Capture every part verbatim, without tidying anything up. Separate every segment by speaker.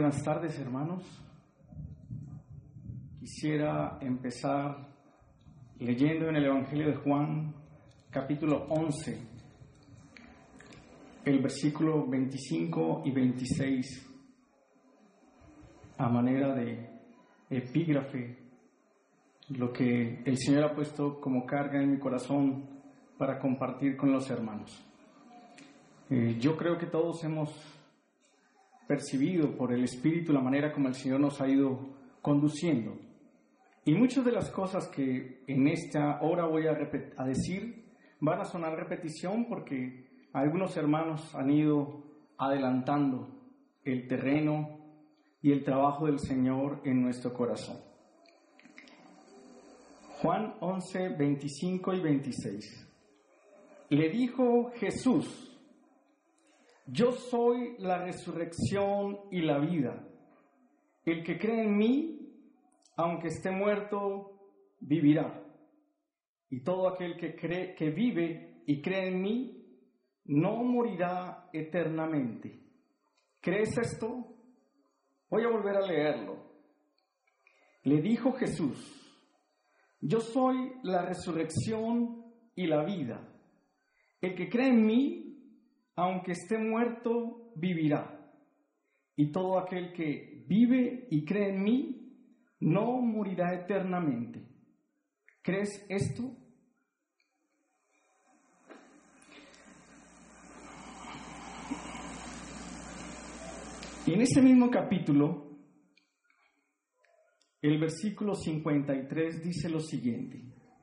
Speaker 1: buenas tardes, hermanos. Quisiera empezar leyendo en el Evangelio de Juan, capítulo once, el versículo veinticinco y veintiséis, a manera de epígrafe, lo que el Señor ha puesto como carga en mi corazón para compartir con los hermanos. Eh, yo creo que todos hemos percibido por el Espíritu la manera como el Señor nos ha ido conduciendo. Y muchas de las cosas que en esta hora voy a, repet- a decir van a sonar repetición porque algunos hermanos han ido adelantando el terreno y el trabajo del Señor en nuestro corazón. Juan once, veinticinco y veintiséis. Le dijo Jesús: yo soy la resurrección y la vida. El que cree en mí, aunque esté muerto, vivirá. Y todo aquel que cree, que vive y cree en mí, no morirá eternamente. ¿Crees esto? Voy a volver a leerlo. Le dijo Jesús: yo soy la resurrección y la vida. El que cree en mí, aunque esté muerto, vivirá. Y todo aquel que vive y cree en mí, no morirá eternamente. ¿Crees esto? Y en ese mismo capítulo, el versículo cincuenta y tres dice lo siguiente: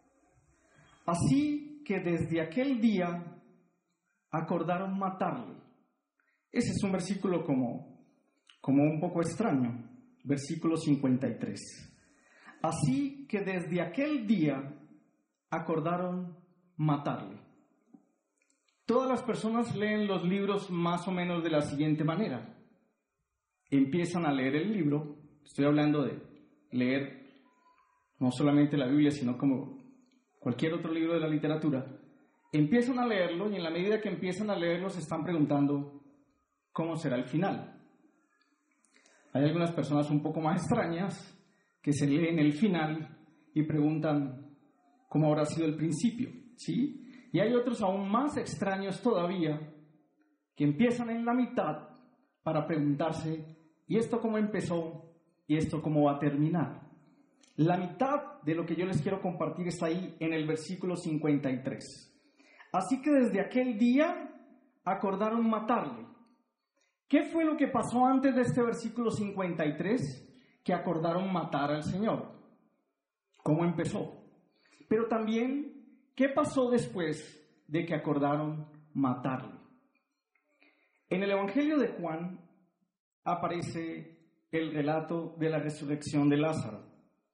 Speaker 1: así que desde aquel día acordaron matarle. Ese es un versículo como, como un poco extraño. Versículo cincuenta y tres. Así que desde aquel día acordaron matarle. Todas las personas leen los libros más o menos de la siguiente manera. Empiezan a leer el libro. Estoy hablando de leer no solamente la Biblia, sino como cualquier otro libro de la literatura. Empiezan a leerlo y en la medida que empiezan a leerlo se están preguntando cómo será el final. Hay algunas personas un poco más extrañas que se leen el final y preguntan cómo habrá sido el principio, ¿sí? Y hay otros aún más extraños todavía que empiezan en la mitad para preguntarse: ¿y esto cómo empezó? ¿Y esto cómo va a terminar? La mitad de lo que yo les quiero compartir está ahí en el versículo cincuenta y tres. Así que desde aquel día acordaron matarle. ¿Qué fue lo que pasó antes de este versículo cincuenta y tres? Que acordaron matar al Señor. ¿Cómo empezó? Pero también, ¿qué pasó después de que acordaron matarle? En el Evangelio de Juan aparece el relato de la resurrección de Lázaro.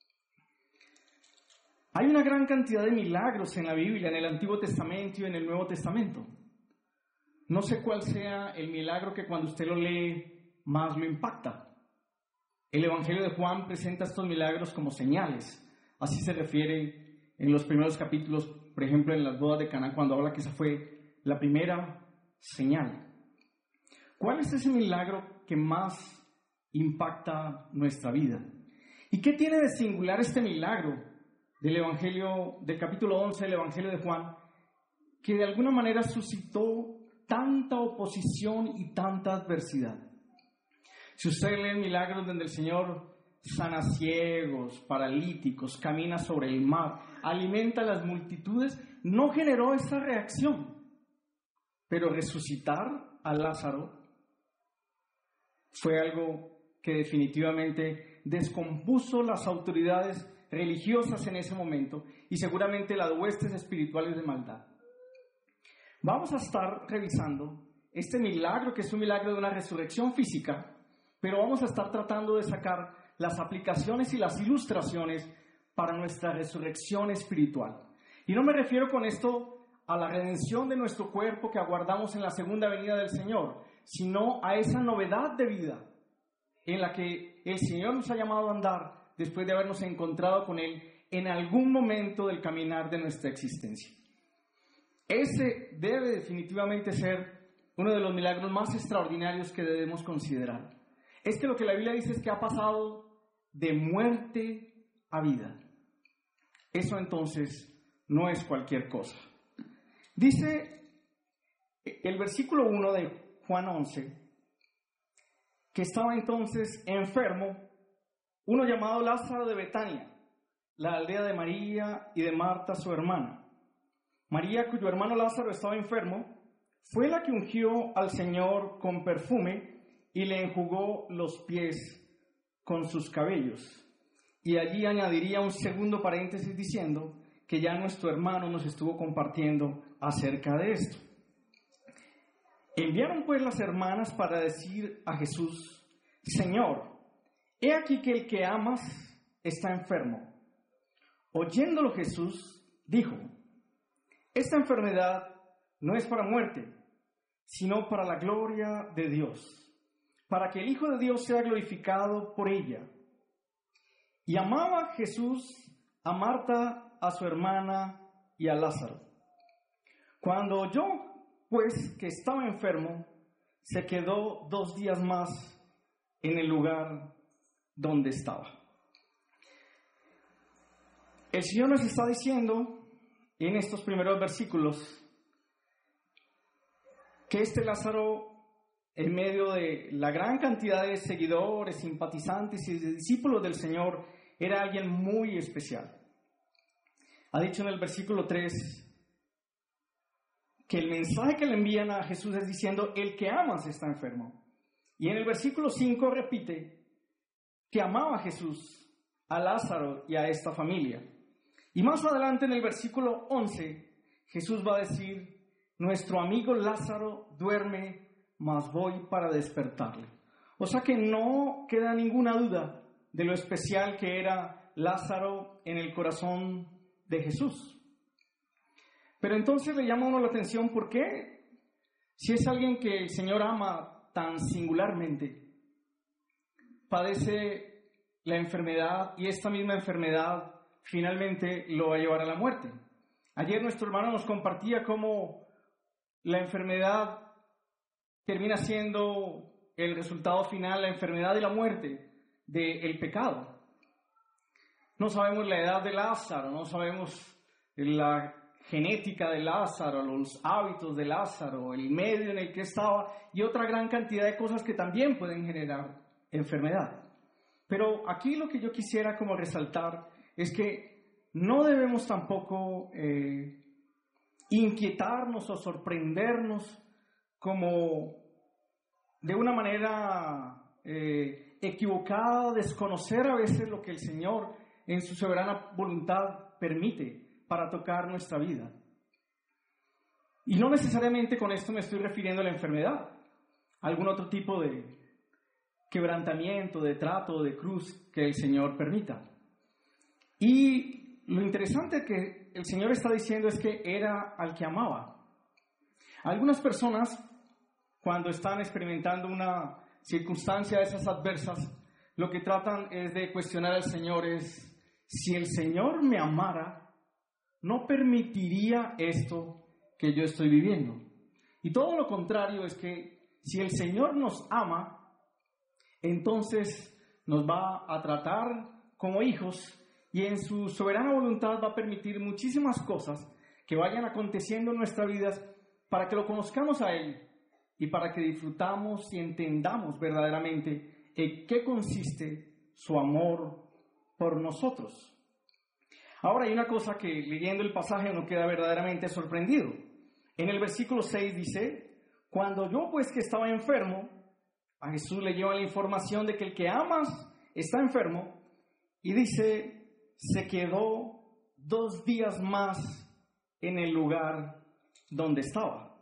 Speaker 1: Hay una gran cantidad de milagros en la Biblia, en el Antiguo Testamento y en el Nuevo Testamento. No sé cuál sea el milagro que cuando usted lo lee más lo impacta. El Evangelio de Juan presenta estos milagros como señales. Así se refiere en los primeros capítulos, por ejemplo, en las bodas de Caná, cuando habla que esa fue la primera señal. ¿Cuál es ese milagro que más impacta nuestra vida? ¿Y qué tiene de singular este milagro del Evangelio, del capítulo once del Evangelio de Juan, que de alguna manera suscitó tanta oposición y tanta adversidad? Si usted lee milagros donde el Señor sana ciegos, paralíticos, camina sobre el mar, alimenta a las multitudes, no generó esa reacción. Pero resucitar a Lázaro fue algo que definitivamente descompuso las autoridades religiosas en ese momento y seguramente las huestes espirituales de maldad. Vamos a estar revisando este milagro, que es un milagro de una resurrección física, pero vamos a estar tratando de sacar las aplicaciones y las ilustraciones para nuestra resurrección espiritual. Y no me refiero con esto a la redención de nuestro cuerpo que aguardamos en la segunda venida del Señor, sino a esa novedad de vida en la que el Señor nos ha llamado a andar después de habernos encontrado con Él en algún momento del caminar de nuestra existencia. Ese debe definitivamente ser uno de los milagros más extraordinarios que debemos considerar. es que lo que la Biblia dice es que ha pasado de muerte a vida. Eso entonces no es cualquier cosa. Dice el versículo uno de Juan once, que estaba entonces enfermo uno llamado Lázaro de Betania, la aldea de María y de Marta, su hermana. María, cuyo hermano Lázaro estaba enfermo, fue la que ungió al Señor con perfume y le enjugó los pies con sus cabellos. Y allí añadiría un segundo paréntesis diciendo que ya nuestro hermano nos estuvo compartiendo acerca de esto. Enviaron pues las hermanas para decir a Jesús: Señor, he aquí que el que amas está enfermo. Oyéndolo Jesús dijo: esta enfermedad no es para muerte, sino para la gloria de Dios, para que el Hijo de Dios sea glorificado por ella. Y amaba Jesús a Marta, a su hermana y a Lázaro. Cuando oyó, pues, que estaba enfermo, se quedó dos días más en el lugar donde estaba. El Señor nos está diciendo en estos primeros versículos que este Lázaro, en medio de la gran cantidad de seguidores, simpatizantes y de discípulos del Señor, era alguien muy especial. Ha dicho en el versículo tres que el mensaje que le envían a Jesús es diciendo: el que amas está enfermo. Y en el versículo cinco repite que amaba a Jesús, a Lázaro y a esta familia. Y más adelante en el versículo once, Jesús va a decir: nuestro amigo Lázaro duerme, mas voy para despertarle. O sea que no queda ninguna duda de lo especial que era Lázaro en el corazón de Jesús. Pero entonces le llama a uno la atención, ¿por qué? Si es alguien que el Señor ama tan singularmente, padece la enfermedad y esta misma enfermedad finalmente lo va a llevar a la muerte. Ayer nuestro hermano nos compartía cómo la enfermedad termina siendo el resultado final, la enfermedad y la muerte del pecado. No sabemos la edad de Lázaro, no sabemos la genética de Lázaro, los hábitos de Lázaro, el medio en el que estaba y otra gran cantidad de cosas que también pueden generar enfermedad. Pero aquí lo que yo quisiera como resaltar es que no debemos tampoco eh, inquietarnos o sorprendernos como de una manera eh, equivocada, desconocer a veces lo que el Señor en su soberana voluntad permite para tocar nuestra vida. Y no necesariamente con esto me estoy refiriendo a la enfermedad, a algún otro tipo de quebrantamiento, de trato, de cruz que el Señor permita. Y lo interesante que el Señor está diciendo es que era al que amaba. Algunas personas, cuando están experimentando una circunstancia de esas adversas, lo que tratan es de cuestionar al Señor es: si el Señor me amara, no permitiría esto que yo estoy viviendo. Y todo lo contrario es que si el Señor nos ama, entonces nos va a tratar como hijos y en su soberana voluntad va a permitir muchísimas cosas que vayan aconteciendo en nuestras vidas para que lo conozcamos a Él y para que disfrutamos y entendamos verdaderamente en qué consiste su amor por nosotros. Ahora hay una cosa que leyendo el pasaje uno queda verdaderamente sorprendido. En el versículo seis dice: cuando yo pues que estaba enfermo, a Jesús le lleva la información de que el que amas está enfermo, y dice: se quedó dos días más en el lugar donde estaba.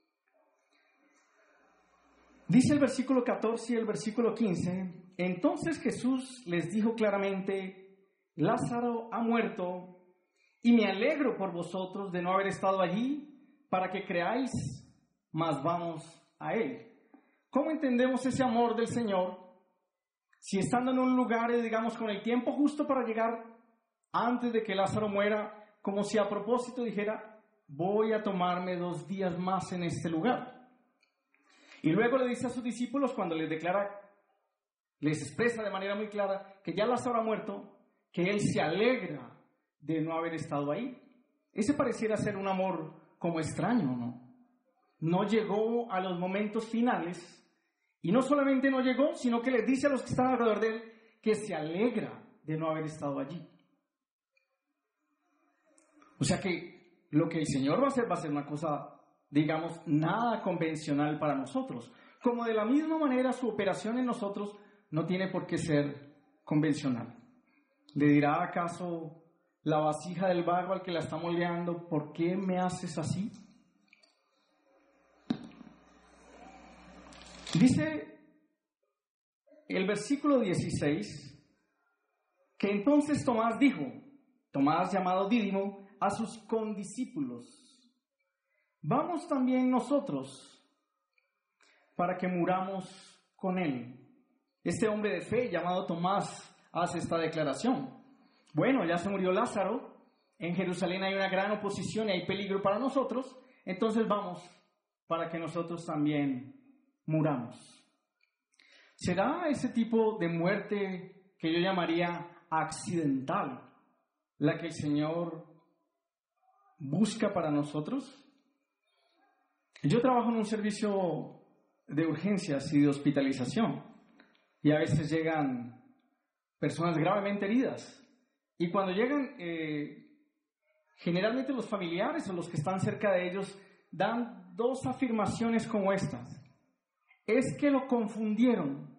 Speaker 1: Dice el versículo catorce y el versículo quince: entonces Jesús les dijo claramente: Lázaro ha muerto, y me alegro por vosotros de no haber estado allí para que creáis, mas vamos a él. ¿Cómo entendemos ese amor del Señor? Si estando en un lugar, digamos, con el tiempo justo para llegar antes de que Lázaro muera, como si a propósito dijera: voy a tomarme dos días más en este lugar. Y luego le dice a sus discípulos, cuando les declara les expresa de manera muy clara que ya Lázaro ha muerto, que él se alegra de no haber estado ahí. Ese pareciera ser un amor como extraño, ¿no? No llegó a los momentos finales, y no solamente no llegó, sino que les dice a los que están alrededor de él que se alegra de no haber estado allí. O sea que lo que el Señor va a hacer va a ser una cosa, digamos, nada convencional para nosotros. Como de la misma manera su operación en nosotros no tiene por qué ser convencional. ¿Le dirá acaso la vasija del vago al que la está moldeando, ¿por qué me haces así? Dice el versículo dieciséis que entonces Tomás dijo, Tomás llamado Dídimo, a sus condiscípulos, vamos también nosotros para que muramos con él. Este hombre de fe llamado Tomás hace esta declaración. Bueno, ya se murió Lázaro, en Jerusalén hay una gran oposición y hay peligro para nosotros, entonces vamos para que nosotros también muramos. ¿Será ese tipo de muerte que yo llamaría accidental la que el Señor busca para nosotros? Yo trabajo en un servicio de urgencias y de hospitalización y a veces llegan personas gravemente heridas y cuando llegan eh, generalmente los familiares o los que están cerca de ellos dan dos afirmaciones como estas. Es que lo confundieron,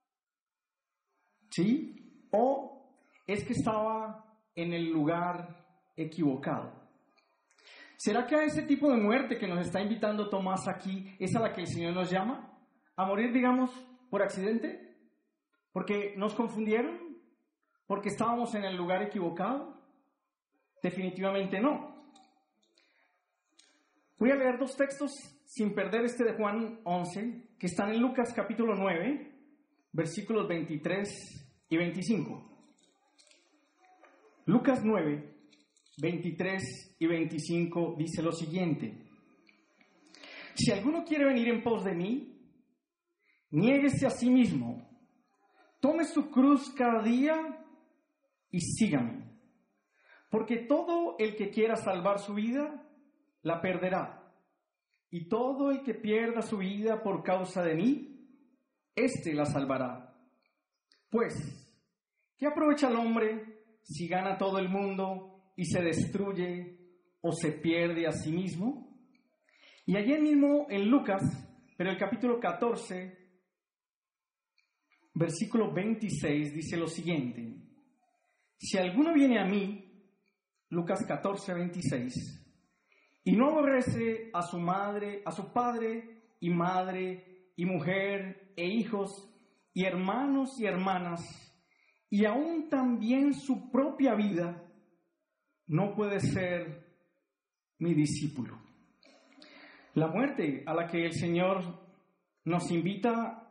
Speaker 1: ¿sí? O es que estaba en el lugar equivocado. ¿Será que a ese tipo de muerte que nos está invitando Tomás aquí es a la que el Señor nos llama? ¿A morir, digamos, por accidente? ¿Porque nos confundieron? ¿Porque estábamos en el lugar equivocado? Definitivamente no. Voy a leer dos textos sin perder este de Juan once, que están en Lucas capítulo nueve, versículos veintitrés y veinticinco. Lucas nueve, veintitrés y veinticinco dice lo siguiente. Si alguno quiere venir en pos de mí, niéguese a sí mismo, tome su cruz cada día y sígame. Porque todo el que quiera salvar su vida, la perderá. Y todo el que pierda su vida por causa de mí, éste la salvará. Pues, ¿qué aprovecha el hombre si gana todo el mundo y se destruye o se pierde a sí mismo? Y ayer mismo en Lucas, pero el capítulo catorce, versículo veintiséis, dice lo siguiente. Si alguno viene a mí, Lucas catorce, veintiséis, y no aborrece a su madre, a su padre y madre y mujer e hijos y hermanos y hermanas, y aún también su propia vida, no puede ser mi discípulo. La muerte a la que el Señor nos invita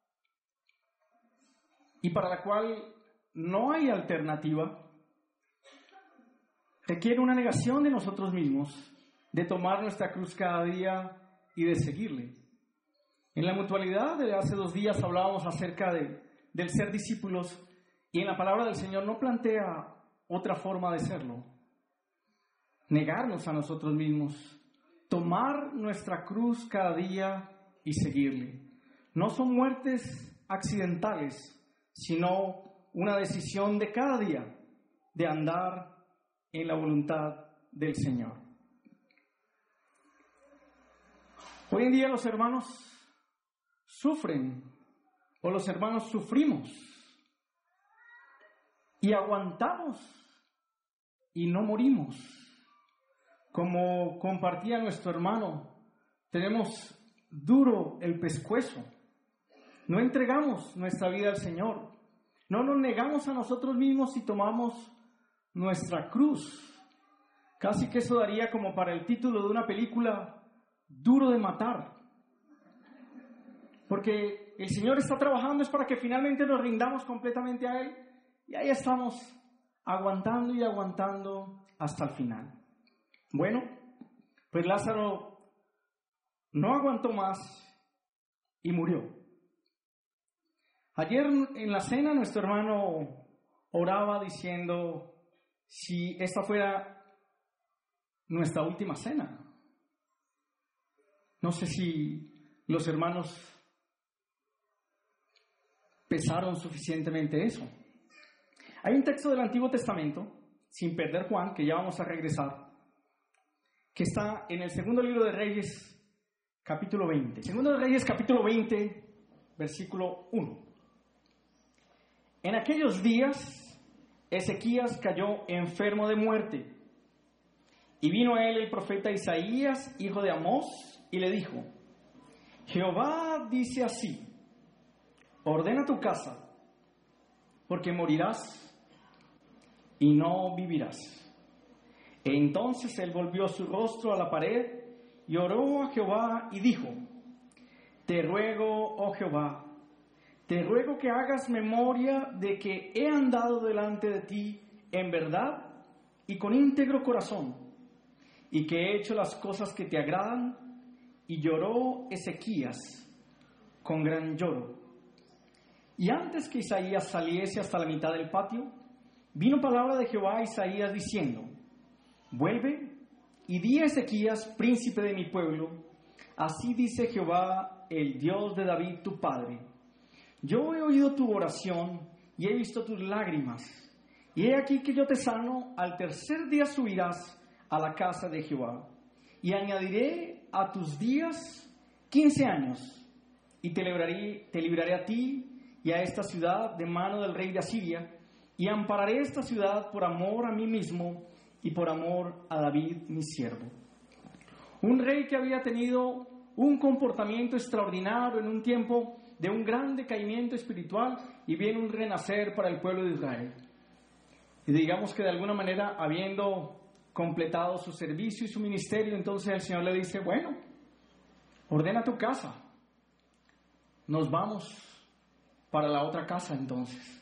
Speaker 1: y para la cual no hay alternativa, requiere una negación de nosotros mismos, de tomar nuestra cruz cada día y de seguirle. En la mutualidad de hace dos días hablábamos acerca de, del ser discípulos y en la palabra del Señor no plantea otra forma de serlo. Negarnos a nosotros mismos, tomar nuestra cruz cada día y seguirle. No son muertes accidentales, sino una decisión de cada día de andar en la voluntad del Señor. Hoy en día los hermanos sufren, o los hermanos sufrimos, y aguantamos, y no morimos. Como compartía nuestro hermano, tenemos duro el pescuezo, no entregamos nuestra vida al Señor, no nos negamos a nosotros mismos y tomamos nuestra cruz. Casi que eso daría como para el título de una película, Duro de matar. Porque el Señor está trabajando es para que finalmente nos rindamos completamente a Él. Y ahí estamos, aguantando y aguantando hasta el final. Bueno, pues Lázaro no aguantó más y murió. Ayer en la cena nuestro hermano oraba diciendo si esta fuera nuestra última cena. No sé si los hermanos pesaron suficientemente eso. Hay un texto del Antiguo Testamento, sin perder Juan, que ya vamos a regresar, que está en el segundo libro de Reyes, capítulo veinte. Segundo de Reyes, capítulo veinte, versículo uno. En aquellos días, Ezequías cayó enfermo de muerte, y vino a él el profeta Isaías, hijo de Amós, y le dijo: Jehová dice así: ordena tu casa, porque morirás y no vivirás. E entonces él volvió su rostro a la pared y oró a Jehová y dijo: Te ruego, oh Jehová, te ruego que hagas memoria de que he andado delante de ti en verdad y con íntegro corazón, y que he hecho las cosas que te agradan. Y lloró Ezequías con gran lloro. Y antes que Isaías saliese hasta la mitad del patio, vino palabra de Jehová a Isaías diciendo: Vuelve y di a Ezequías, príncipe de mi pueblo, así dice Jehová, el Dios de David tu padre: Yo he oído tu oración y he visto tus lágrimas, y he aquí que yo te sano. Al tercer día subirás a la casa de Jehová, y añadiré a tus días quince años, y te libraré, te libraré a ti y a esta ciudad de mano del rey de Asiria, y ampararé esta ciudad por amor a mí mismo y por amor a David mi siervo. Un rey que había tenido un comportamiento extraordinario en un tiempo de un gran decaimiento espiritual, y viene un renacer para el pueblo de Israel. Y digamos que de alguna manera, habiendo completado su servicio y su ministerio, entonces el Señor le dice: bueno, ordena tu casa, nos vamos para la otra casa entonces.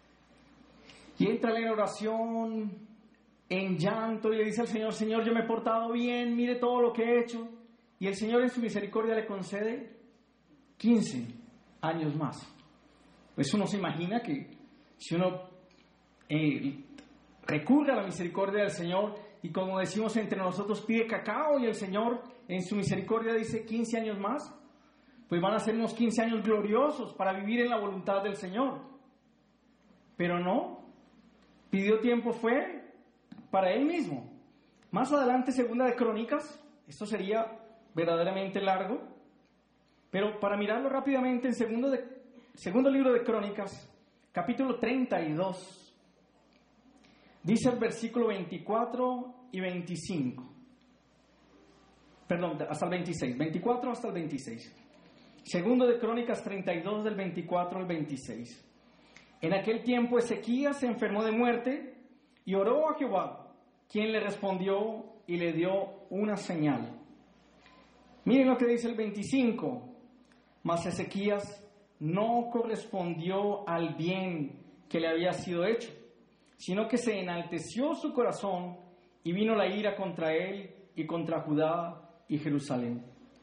Speaker 1: Y entra en oración, en llanto, y le dice al Señor: Señor, yo me he portado bien, mire todo lo que he hecho. Y el Señor en su misericordia le concede quince años más. Pues uno se imagina que si uno eh, recurre a la misericordia del Señor, y como decimos entre nosotros, pide cacao, y el Señor en su misericordia dice quince años más, pues van a ser unos quince años gloriosos para vivir en la voluntad del Señor. Pero no, pidió tiempo fue para él mismo. Más adelante, segunda de Crónicas, esto sería verdaderamente largo, pero para mirarlo rápidamente, en segundo, de, segundo libro de Crónicas, capítulo treinta y dos, dice el versículo veinticuatro y veinticinco. Perdón, hasta el veintiséis. veinticuatro hasta el veintiséis. Segundo de Crónicas treinta y dos, del veinticuatro al veintiséis. En aquel tiempo Ezequías se enfermó de muerte y oró a Jehová, quien le respondió y le dio una señal. Miren lo que dice el veinticinco. Mas Ezequías no correspondió al bien que le había sido hecho, sino que se enalteció su corazón, y vino la ira contra él y contra Judá y Jerusalén.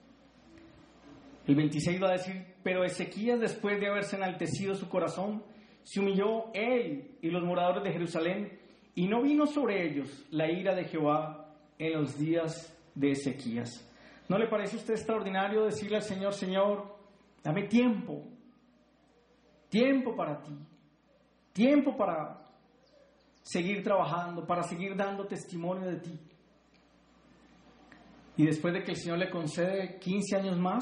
Speaker 1: El veintiséis va a decir: pero Ezequías, después de haberse enaltecido su corazón, se humilló él y los moradores de Jerusalén, y no vino sobre ellos la ira de Jehová en los días de Ezequías. ¿No le parece a usted extraordinario decirle al Señor: Señor, dame tiempo, tiempo para ti, tiempo para seguir trabajando, para seguir dando testimonio de ti? Y después de que el Señor le concede quince años más,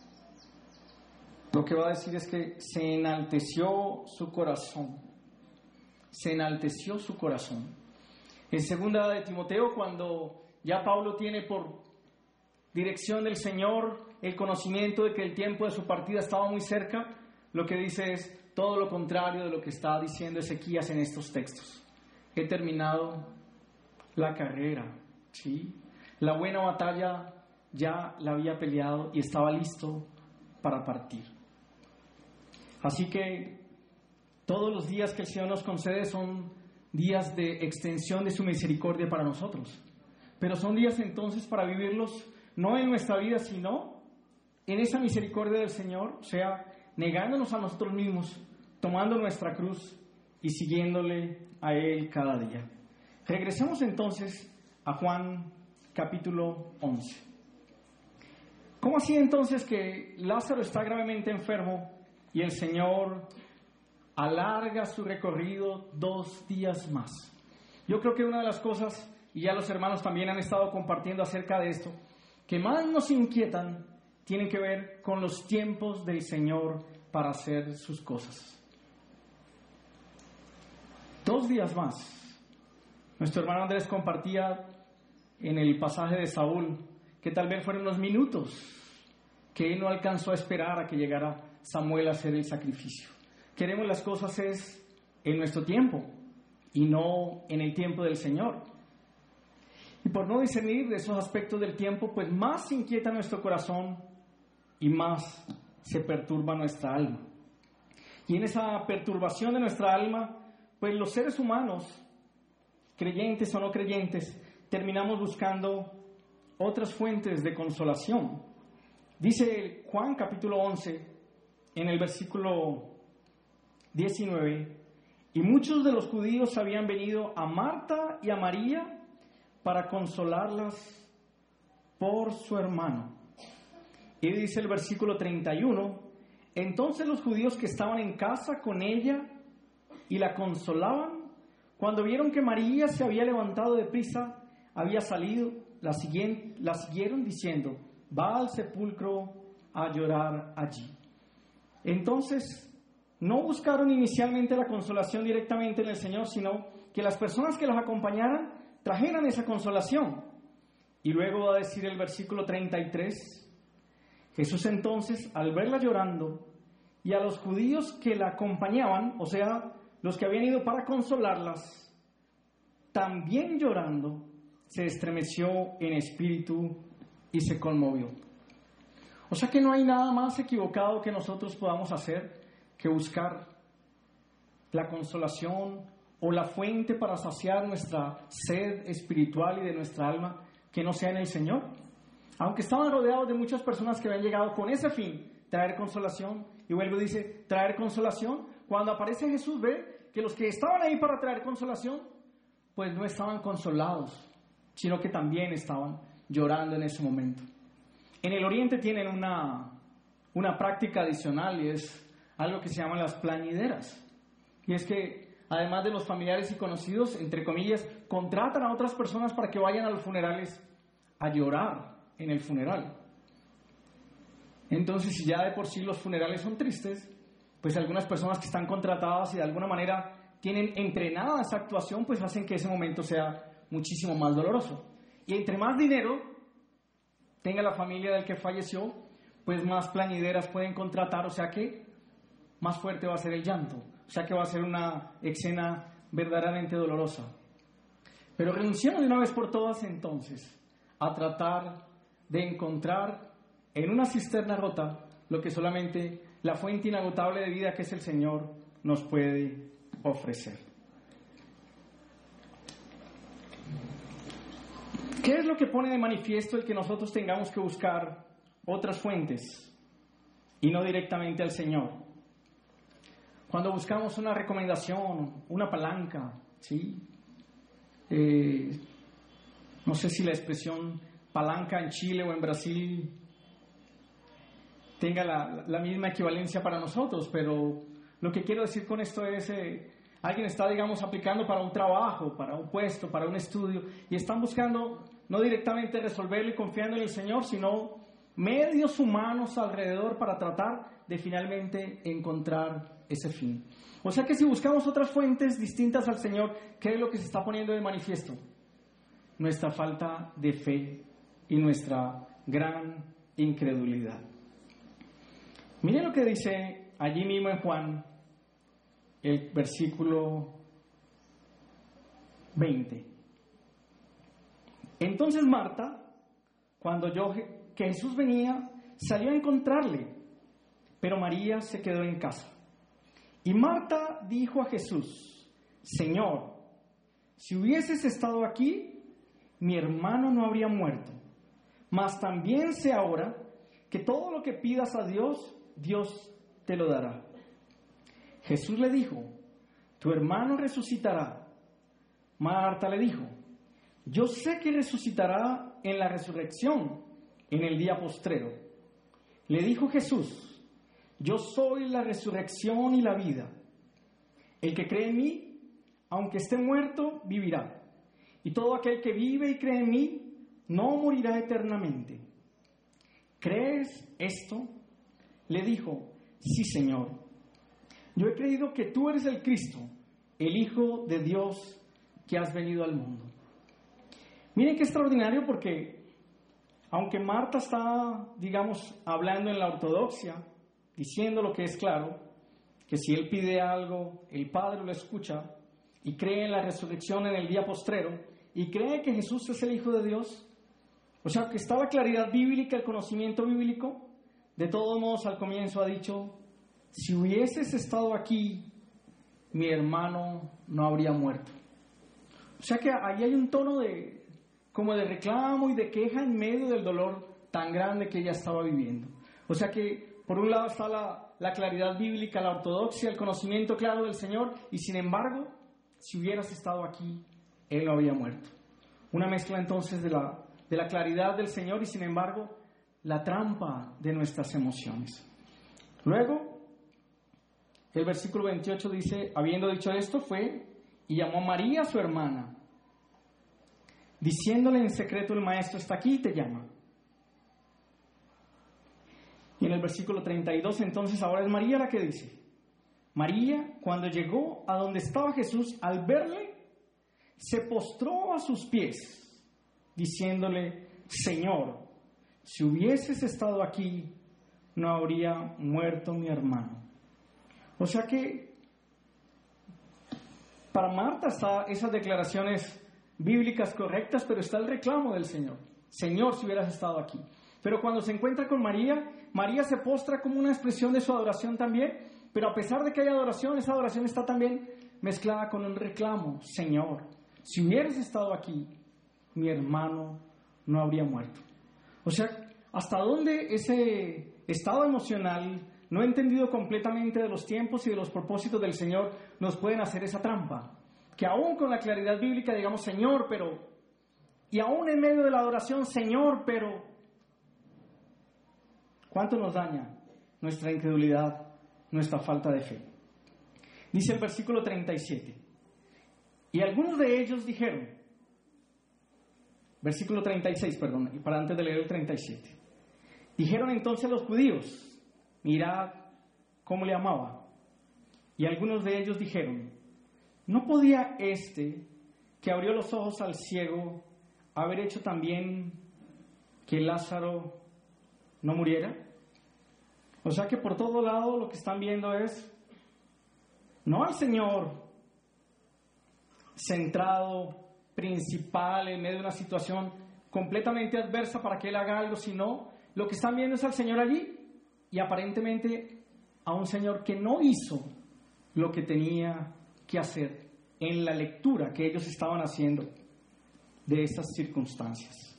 Speaker 1: lo que va a decir es que se enalteció su corazón. Se enalteció su corazón. En segunda de Timoteo, cuando ya Pablo tiene por dirección del Señor el conocimiento de que el tiempo de su partida estaba muy cerca, lo que dice es todo lo contrario de lo que está diciendo Ezequías en estos textos. He terminado la carrera, ¿sí? La buena batalla ya la había peleado y estaba listo para partir. Así que todos los días que el Señor nos concede son días de extensión de su misericordia para nosotros. Pero son días entonces para vivirlos no en nuestra vida, sino en esa misericordia del Señor, o sea, negándonos a nosotros mismos tomando nuestra cruz y siguiéndole a Él cada día. Regresemos entonces a Juan capítulo once. ¿Cómo así entonces que Lázaro está gravemente enfermo y el Señor alarga su recorrido dos días más? Yo creo que una de las cosas, y ya los hermanos también han estado compartiendo acerca de esto, que más nos inquietan, tienen que ver con los tiempos del Señor para hacer sus cosas. Dos días más. Nuestro hermano Andrés compartía en el pasaje de Saúl que tal vez fueron unos minutos que él no alcanzó a esperar a que llegara Samuel a hacer el sacrificio. Queremos las cosas es en nuestro tiempo y no en el tiempo del Señor. Y por no discernir de esos aspectos del tiempo, pues más se inquieta nuestro corazón y más se perturba nuestra alma. Y en esa perturbación de nuestra alma, pues los seres humanos, creyentes o no creyentes, terminamos buscando otras fuentes de consolación. Dice Juan capítulo once, en el versículo diecinueve, y muchos de los judíos habían venido a Marta y a María para consolarlas por su hermano. Y dice el versículo treinta y uno, entonces los judíos que estaban en casa con ella y la consolaban, cuando vieron que María se había levantado de prisa, había salido, la, siguien, la siguieron diciendo, va al sepulcro a llorar allí. Entonces, no buscaron inicialmente la consolación directamente en el Señor, sino que las personas que los acompañaran trajeran esa consolación. Y luego va a decir el versículo treinta y tres, Jesús entonces, al verla llorando, y a los judíos que la acompañaban, o sea, los que habían ido para consolarlas, también llorando, se estremeció en espíritu y se conmovió. O sea que no hay nada más equivocado que nosotros podamos hacer que buscar la consolación o la fuente para saciar nuestra sed espiritual y de nuestra alma, que no sea en el Señor. Aunque estaban rodeados de muchas personas que habían llegado con ese fin, traer consolación, y vuelve y dice, traer consolación, cuando aparece Jesús ve que los que estaban ahí para traer consolación, pues no estaban consolados, sino que también estaban llorando en ese momento. En el Oriente tienen una, una práctica adicional y es algo que se llaman las plañideras. Y es que además de los familiares y conocidos, entre comillas, contratan a otras personas para que vayan a los funerales a llorar en el funeral. Entonces, si ya de por sí los funerales son tristes, pues algunas personas que están contratadas y de alguna manera tienen entrenada esa actuación, pues hacen que ese momento sea muchísimo más doloroso. Y entre más dinero tenga la familia del que falleció, pues más plañideras pueden contratar, o sea que más fuerte va a ser el llanto, o sea que va a ser una escena verdaderamente dolorosa. Pero renunciamos de una vez por todas entonces a tratar de encontrar en una cisterna rota lo que solamente la fuente inagotable de vida que es el Señor nos puede ofrecer. ¿Qué es lo que pone de manifiesto el que nosotros tengamos que buscar otras fuentes y no directamente al Señor? Cuando buscamos una recomendación, una palanca, ¿sí? Eh, no sé si la expresión palanca en Chile o en Brasil tenga la, la misma equivalencia para nosotros, pero lo que quiero decir con esto es, eh, alguien está, digamos, aplicando para un trabajo, para un puesto, para un estudio, y están buscando no directamente resolverlo y confiando en el Señor, sino medios humanos alrededor para tratar de finalmente encontrar ese fin. O sea que si buscamos otras fuentes distintas al Señor, ¿qué es lo que se está poniendo de manifiesto? Nuestra falta de fe y nuestra gran incredulidad. Miren lo que dice allí mismo en Juan, el versículo veinte. Entonces Marta, cuando oyó que Jesús venía, salió a encontrarle, pero María se quedó en casa. Y Marta dijo a Jesús, Señor, si hubieses estado aquí, mi hermano no habría muerto. Mas también sé ahora que todo lo que pidas a Dios, Dios te lo dará. Jesús le dijo, tu hermano resucitará. Marta le dijo, yo sé que resucitará en la resurrección, en el día postrero. Le dijo Jesús, yo soy la resurrección y la vida. El que cree en mí, aunque esté muerto, vivirá. Y todo aquel que vive y cree en mí, no morirá eternamente. ¿Crees esto? Le dijo, sí, Señor. Yo he creído que tú eres el Cristo, el Hijo de Dios que has venido al mundo. Miren qué extraordinario, porque aunque Marta está, digamos, hablando en la ortodoxia, diciendo lo que es claro, que si él pide algo, el Padre lo escucha, y cree en la resurrección en el día postrero, y cree que Jesús es el Hijo de Dios, o sea, que está la claridad bíblica, el conocimiento bíblico, de todos modos al comienzo ha dicho, si hubieses estado aquí, mi hermano no habría muerto. O sea que ahí hay un tono de, como de reclamo y de queja en medio del dolor tan grande que ella estaba viviendo. O sea que por un lado está la, la claridad bíblica, la ortodoxia, el conocimiento claro del Señor, y sin embargo, si hubieras estado aquí, Él no había muerto. Una mezcla entonces de la, de la claridad del Señor y sin embargo, la trampa de nuestras emociones. Luego, el versículo veintiocho dice, habiendo dicho esto, fue y llamó a María, su hermana, diciéndole en secreto, el maestro está aquí y te llama. Y en el versículo treinta y dos, entonces ahora es María la que dice, María, cuando llegó a donde estaba Jesús, al verle, se postró a sus pies, diciéndole, Señor, si hubieses estado aquí, no habría muerto mi hermano. O sea que para Marta está esas declaraciones bíblicas correctas, pero está el reclamo del Señor. Señor, si hubieras estado aquí. Pero cuando se encuentra con María, María se postra como una expresión de su adoración también, pero a pesar de que hay adoración, esa adoración está también mezclada con un reclamo. Señor, si hubieras estado aquí, mi hermano no habría muerto. O sea, ¿hasta dónde ese estado emocional, no entendido completamente de los tiempos y de los propósitos del Señor, nos pueden hacer esa trampa? Que aún con la claridad bíblica digamos, Señor, pero... Y aún en medio de la adoración, Señor, pero... ¿Cuánto nos daña nuestra incredulidad, nuestra falta de fe? Dice el versículo treinta y siete. Y algunos de ellos dijeron... Versículo treinta y seis, perdón, y para antes de leer el treinta y siete. Dijeron entonces los judíos, mirad cómo le amaba. Y algunos de ellos dijeron, ¿no podía este que abrió los ojos al ciego haber hecho también que Lázaro no muriera? O sea que por todo lado lo que están viendo es, no al Señor centrado, principal, en medio de una situación completamente adversa para que Él haga algo, sino lo que están viendo es al Señor allí y aparentemente a un Señor que no hizo lo que tenía que hacer en la lectura que ellos estaban haciendo de esas circunstancias.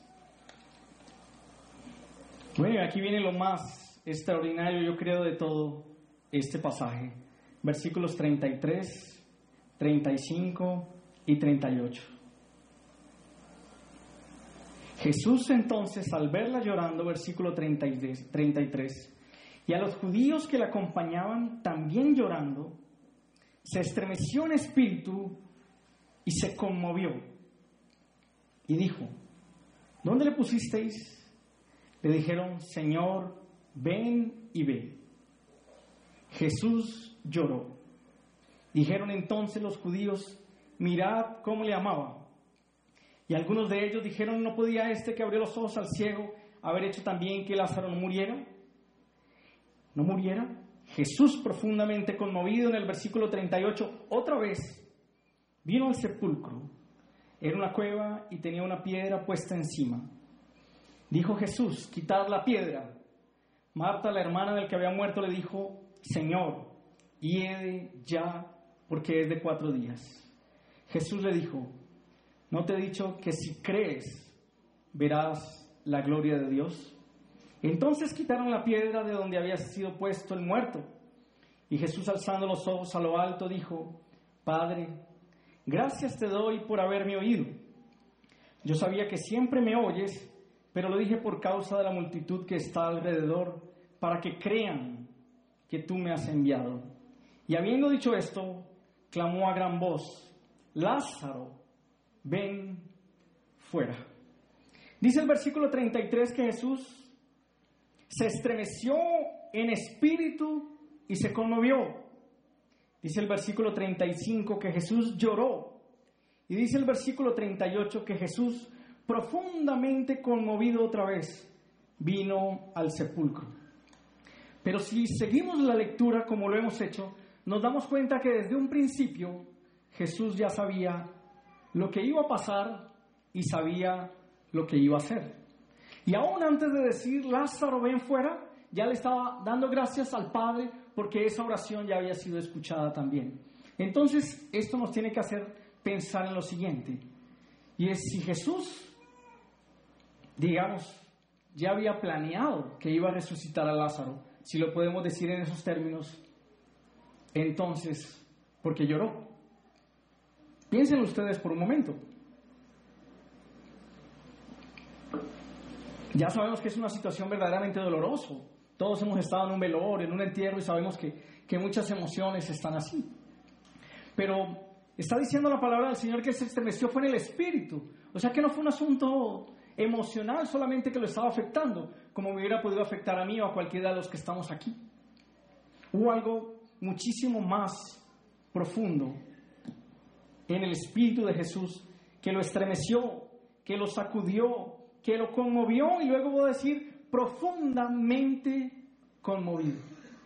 Speaker 1: Bueno, aquí viene lo más extraordinario, yo creo, de todo este pasaje. Versículos treinta y tres, treinta y cinco y treinta y ocho. Jesús entonces, al verla llorando, versículo treinta y tres, y a los judíos que la acompañaban también llorando, se estremeció en espíritu y se conmovió. Y dijo, ¿dónde le pusisteis? Le dijeron, Señor, ven y ve. Jesús lloró. Dijeron entonces los judíos, mirad cómo le amaba. Y algunos de ellos dijeron, ¿no podía este que abrió los ojos al ciego haber hecho también que Lázaro no muriera? ¿No muriera? Jesús, profundamente conmovido, en el versículo treinta y ocho, otra vez vino al sepulcro. Era una cueva y tenía una piedra puesta encima. Dijo Jesús, quitad la piedra. Marta, la hermana del que había muerto, le dijo, Señor, hiede ya, porque es de cuatro días. Jesús le dijo, ¿no te he dicho que si crees, verás la gloria de Dios? Entonces quitaron la piedra de donde había sido puesto el muerto. Y Jesús, alzando los ojos a lo alto, dijo: Padre, gracias te doy por haberme oído. Yo sabía que siempre me oyes, pero lo dije por causa de la multitud que está alrededor, para que crean que tú me has enviado. Y habiendo dicho esto, clamó a gran voz: Lázaro, ven fuera. Dice el versículo treinta y tres que Jesús se estremeció en espíritu y se conmovió. Dice el versículo treinta y cinco que Jesús lloró. Y dice el versículo treinta y ocho que Jesús, profundamente conmovido otra vez, vino al sepulcro. Pero si seguimos la lectura como lo hemos hecho, nos damos cuenta que desde un principio Jesús ya sabía lo que iba a pasar y sabía lo que iba a hacer. Y aún antes de decir Lázaro, ven fuera, ya le estaba dando gracias al Padre porque esa oración ya había sido escuchada también. Entonces, esto nos tiene que hacer pensar en lo siguiente, y es: si Jesús, digamos, ya había planeado que iba a resucitar a Lázaro, si lo podemos decir en esos términos, entonces, ¿por qué lloró? Piensen ustedes por un momento. Ya sabemos que es una situación verdaderamente dolorosa. Todos hemos estado en un velorio, en un entierro, y sabemos que, que muchas emociones están así. Pero está diciendo la palabra del Señor que se estremeció fue en el espíritu. O sea que no fue un asunto emocional solamente que lo estaba afectando, como me hubiera podido afectar a mí o a cualquiera de los que estamos aquí. Hubo algo muchísimo más profundo en el espíritu de Jesús que lo estremeció, que lo sacudió, que lo conmovió, y luego voy a decir profundamente conmovido.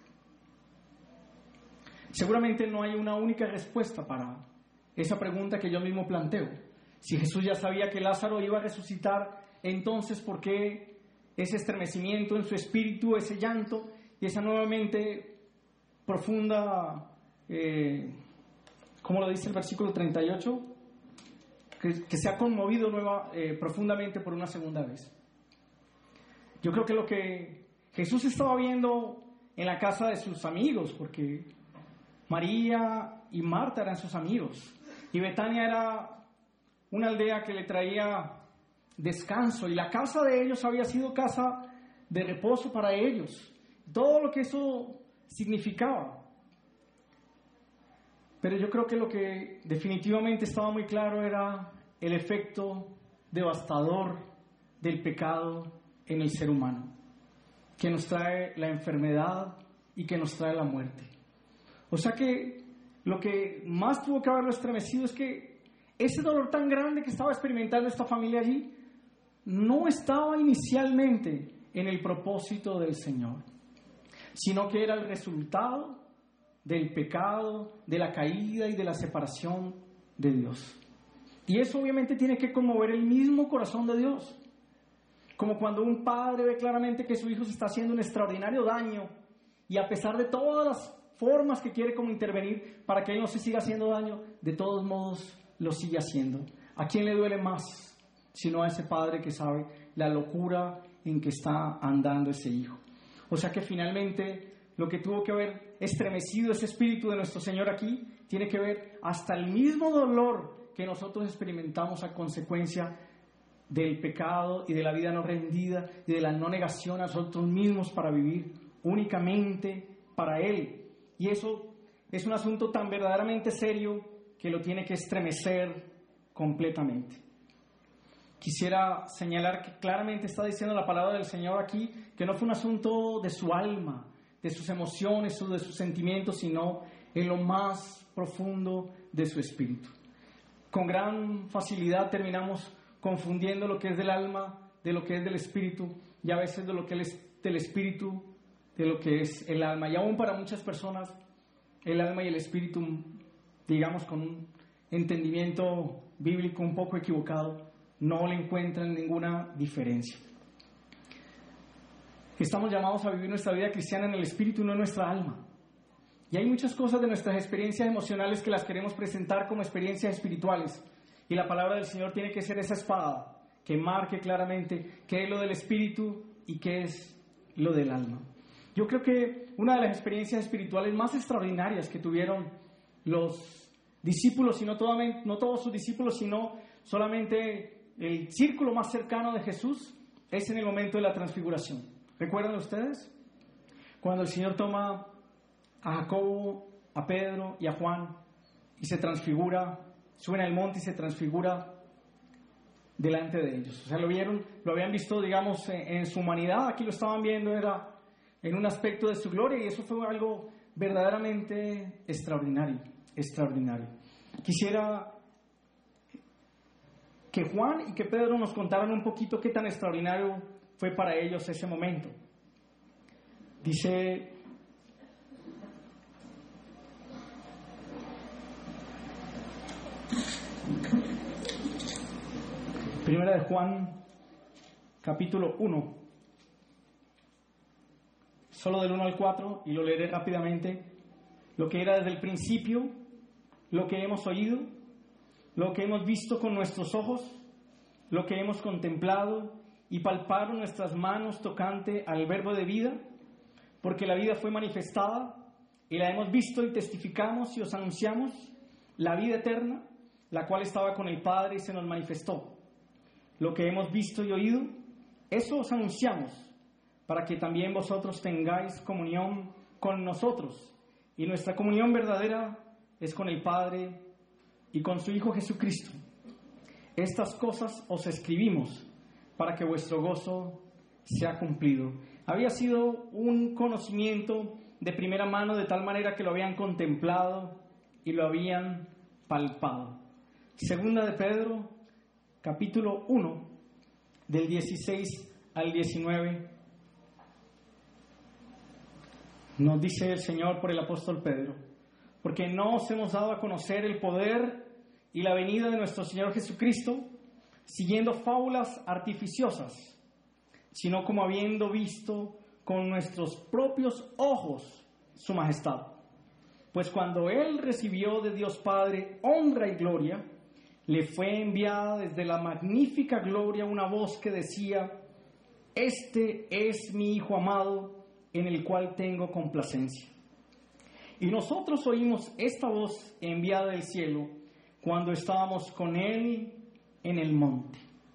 Speaker 1: Seguramente no hay una única respuesta para esa pregunta que yo mismo planteo. Si Jesús ya sabía que Lázaro iba a resucitar, entonces ¿por qué ese estremecimiento en su espíritu, ese llanto y esa nuevamente profunda, eh, ¿cómo lo dice el versículo treinta y ocho? Que, que se ha conmovido nueva, eh, profundamente por una segunda vez. Yo creo que lo que Jesús estaba viendo en la casa de sus amigos, porque María y Marta eran sus amigos, y Betania era una aldea que le traía descanso, y la casa de ellos había sido casa de reposo para ellos, todo lo que eso significaba. Pero yo creo que lo que definitivamente estaba muy claro era el efecto devastador del pecado en el ser humano, que nos trae la enfermedad y que nos trae la muerte. O sea que lo que más tuvo que haberlo estremecido es que ese dolor tan grande que estaba experimentando esta familia allí no estaba inicialmente en el propósito del Señor, sino que era el resultado del pecado, de la caída y de la separación de Dios. Y eso obviamente tiene que conmover el mismo corazón de Dios. Como cuando un padre ve claramente que su hijo se está haciendo un extraordinario daño, y a pesar de todas las formas que quiere como intervenir para que él no se siga haciendo daño, de todos modos lo sigue haciendo. ¿A quién le duele más? Sino a ese padre que sabe la locura en que está andando ese hijo. O sea que finalmente lo que tuvo que haber estremecido ese espíritu de nuestro Señor aquí tiene que ver hasta el mismo dolor que nosotros experimentamos a consecuencia del pecado y de la vida no rendida y de la no negación a nosotros mismos para vivir únicamente para Él. Y eso es un asunto tan verdaderamente serio que lo tiene que estremecer completamente. Quisiera señalar que claramente está diciendo la palabra del Señor aquí que no fue un asunto de su alma, de sus emociones o de sus sentimientos, sino en lo más profundo de su espíritu. Con gran facilidad terminamos confundiendo lo que es del alma, de lo que es del espíritu, y a veces de lo que es del espíritu, de lo que es el alma. Y aún para muchas personas, el alma y el espíritu, digamos con un entendimiento bíblico un poco equivocado, no le encuentran ninguna diferencia. Estamos llamados a vivir nuestra vida cristiana en el espíritu, no en nuestra alma. Y hay muchas cosas de nuestras experiencias emocionales que las queremos presentar como experiencias espirituales. Y la palabra del Señor tiene que ser esa espada que marque claramente qué es lo del espíritu y qué es lo del alma. Yo Yo creo que una de las experiencias espirituales más extraordinarias que tuvieron los discípulos, y no, toda, no todos sus discípulos, sino solamente el círculo más cercano de Jesús, es en el momento de la transfiguración. ¿Recuerdan ustedes? Cuando el Señor toma a Jacobo, a Pedro y a Juan y se transfigura, suben al monte y se transfigura delante de ellos. O sea, lo vieron, lo habían visto, digamos, en, en su humanidad. Aquí lo estaban viendo, era en un aspecto de su gloria, y eso fue algo verdaderamente extraordinario, extraordinario. Quisiera que Juan y que Pedro nos contaran un poquito qué tan extraordinario fue para ellos ese momento. Dice Primera de Juan, capítulo uno, solo del uno al cuatro, y lo leeré rápidamente. Lo que era desde el principio, lo que hemos oído, lo que hemos visto con nuestros ojos, lo que hemos contemplado y palparon nuestras manos tocante al verbo de vida, porque la vida fue manifestada y la hemos visto y testificamos y os anunciamos la vida eterna, la cual estaba con el Padre y se nos manifestó. Lo que hemos visto y oído, eso os anunciamos, para que también vosotros tengáis comunión con nosotros. Y nuestra comunión verdadera es con el Padre y con su Hijo Jesucristo. Estas cosas os escribimos para que vuestro gozo sea cumplido. Había sido un conocimiento de primera mano, de tal manera que lo habían contemplado y lo habían palpado. Segunda de Pedro, capítulo uno, del dieciséis al diecinueve, nos dice el Señor por el apóstol Pedro: porque no os hemos dado a conocer el poder y la venida de nuestro Señor Jesucristo, siguiendo fábulas artificiosas, sino como habiendo visto con nuestros propios ojos su majestad. Pues cuando Él recibió de Dios Padre honra y gloria, le fue enviada desde la magnífica gloria una voz que decía: este es mi Hijo amado, en el cual tengo complacencia. Y nosotros oímos esta voz enviada del cielo cuando estábamos con Él en el monte.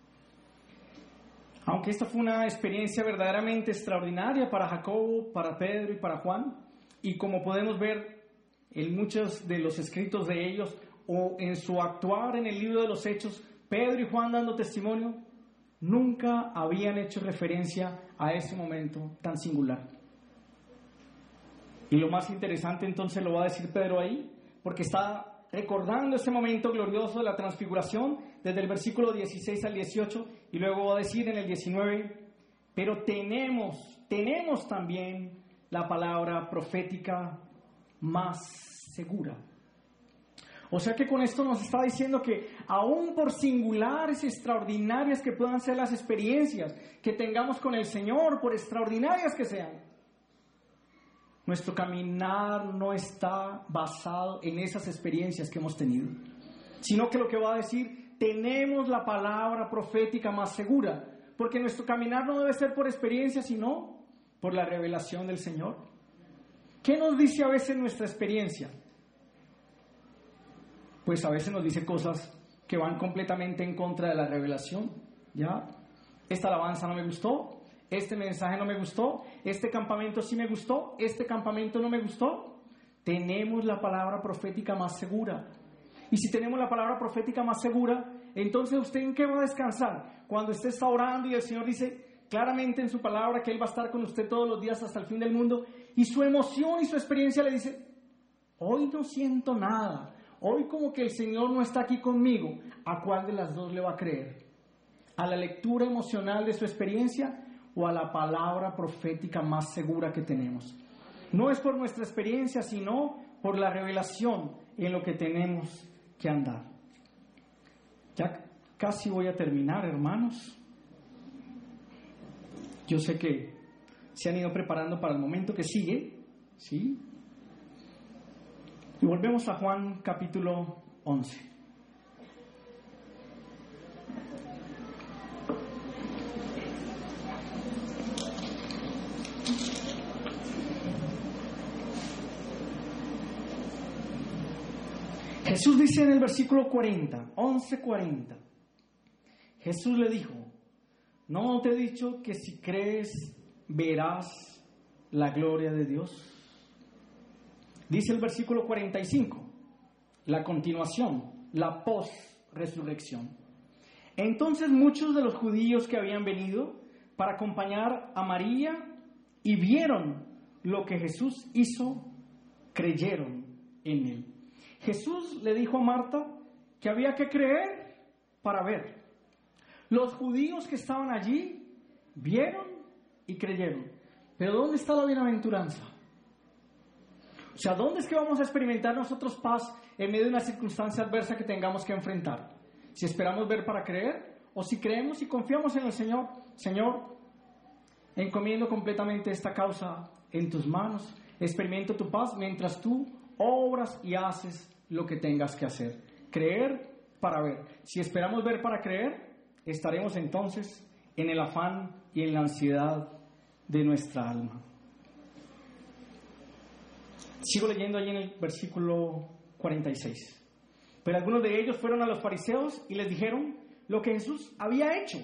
Speaker 1: Aunque esta fue una experiencia verdaderamente extraordinaria para Jacobo, para Pedro y para Juan, y como podemos ver en muchos de los escritos de ellos o en su actuar en el libro de los Hechos, Pedro y Juan dando testimonio, nunca habían hecho referencia a ese momento tan singular. Y lo más interesante entonces lo va a decir Pedro ahí, porque está recordando ese momento glorioso de la transfiguración desde el versículo dieciséis al dieciocho, y luego va a decir en el diecinueve: pero tenemos, tenemos también la palabra profética más segura. O sea que con esto nos está diciendo que aún por singulares, extraordinarias que puedan ser las experiencias que tengamos con el Señor, por extraordinarias que sean, nuestro caminar no está basado en esas experiencias que hemos tenido, sino que lo que va a decir: tenemos la palabra profética más segura, porque nuestro caminar no debe ser por experiencia, sino por la revelación del Señor. ¿Qué nos dice a veces nuestra experiencia? Pues a veces nos dice cosas que van completamente en contra de la revelación. ¿Ya? Esta alabanza no me gustó, este mensaje no me gustó, este campamento sí me gustó, este campamento no me gustó. Tenemos la palabra profética más segura. Y si tenemos la palabra profética más segura, entonces ¿usted en qué va a descansar? Cuando usted está orando y el Señor dice claramente en su palabra que Él va a estar con usted todos los días hasta el fin del mundo, y su emoción y su experiencia le dice: hoy no siento nada, hoy como que el Señor no está aquí conmigo. ¿A cuál de las dos le va a creer? ¿A la lectura emocional de su experiencia o a la palabra profética más segura que tenemos? No es por nuestra experiencia, sino por la revelación en lo que tenemos que andar. Ya casi voy a terminar, hermanos. Yo sé que se han ido preparando para el momento que sigue, ¿sí? Y volvemos a Juan capítulo once. Jesús dice en el versículo cuarenta, once cuarenta, Jesús le dijo, ¿no te he dicho que si crees verás la gloria de Dios? Dice el versículo cuarenta y cinco, la continuación, la post-resurrección. Entonces muchos de los judíos que habían venido para acompañar a María y vieron lo que Jesús hizo, creyeron en él. Jesús le dijo a Marta que había que creer para ver. Los judíos que estaban allí vieron y creyeron. Pero ¿dónde está la bienaventuranza? O sea, ¿dónde es que vamos a experimentar nosotros paz en medio de una circunstancia adversa que tengamos que enfrentar? Si esperamos ver para creer, o si creemos y confiamos en el Señor. Señor, encomiendo completamente esta causa en tus manos, experimento tu paz mientras tú obras y haces lo que tengas que hacer. Creer para ver. Si esperamos ver para creer, estaremos entonces en el afán y en la ansiedad de nuestra alma. Sigo leyendo allí en el versículo cuarenta y seis. Pero algunos de ellos fueron a los fariseos y les dijeron lo que Jesús había hecho.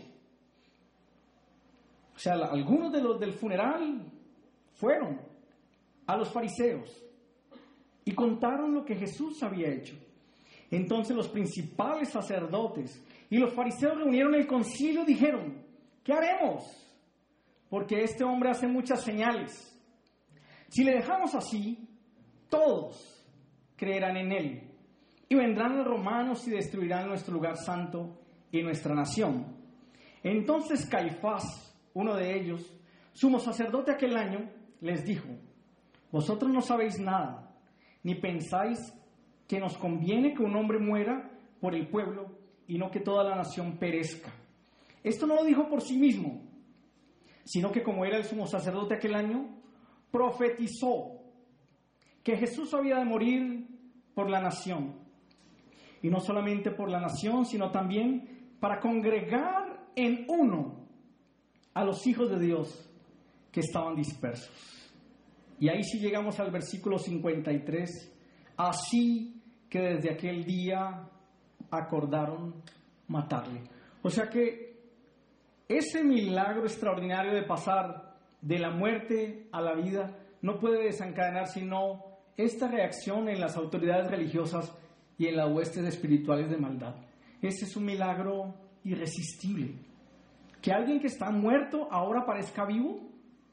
Speaker 1: O sea, algunos de los del funeral fueron a los fariseos y contaron lo que Jesús había hecho. Entonces los principales sacerdotes y los fariseos reunieron el concilio y dijeron, ¿qué haremos? Porque este hombre hace muchas señales. Si le dejamos así, todos creerán en él. Y vendrán los romanos y destruirán nuestro lugar santo y nuestra nación. Entonces Caifás, uno de ellos, sumo sacerdote aquel año, les dijo, vosotros no sabéis nada, ni pensáis que nos conviene que un hombre muera por el pueblo y no que toda la nación perezca. Esto no lo dijo por sí mismo, sino que como era el sumo sacerdote aquel año, profetizó que Jesús había de morir por la nación. Y no solamente por la nación, sino también para congregar en uno a los hijos de Dios que estaban dispersos. Y ahí sí llegamos al versículo cincuenta y tres. Así que desde aquel día acordaron matarle. O sea que ese milagro extraordinario de pasar de la muerte a la vida no puede desencadenar sino esta reacción en las autoridades religiosas y en las huestes espirituales de maldad. Ese es un milagro irresistible. Que alguien que está muerto ahora parezca vivo.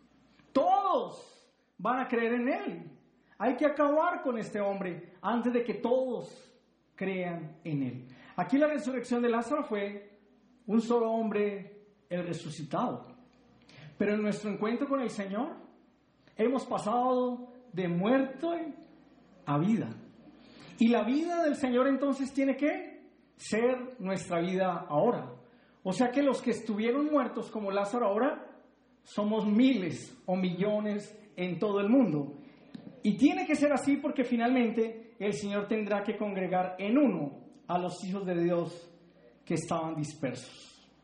Speaker 1: Todos van a creer en él. Hay que acabar con este hombre antes de que todos crean en él. Aquí la resurrección de Lázaro fue un solo hombre, el resucitado. Pero en nuestro encuentro con el Señor hemos pasado de muerto a vida. Y la vida del Señor entonces tiene que ser nuestra vida ahora. O sea que los que estuvieron muertos como Lázaro ahora somos miles o millones en todo el mundo. Y tiene que ser así porque finalmente el Señor tendrá que congregar en uno a los hijos de Dios que estaban dispersos.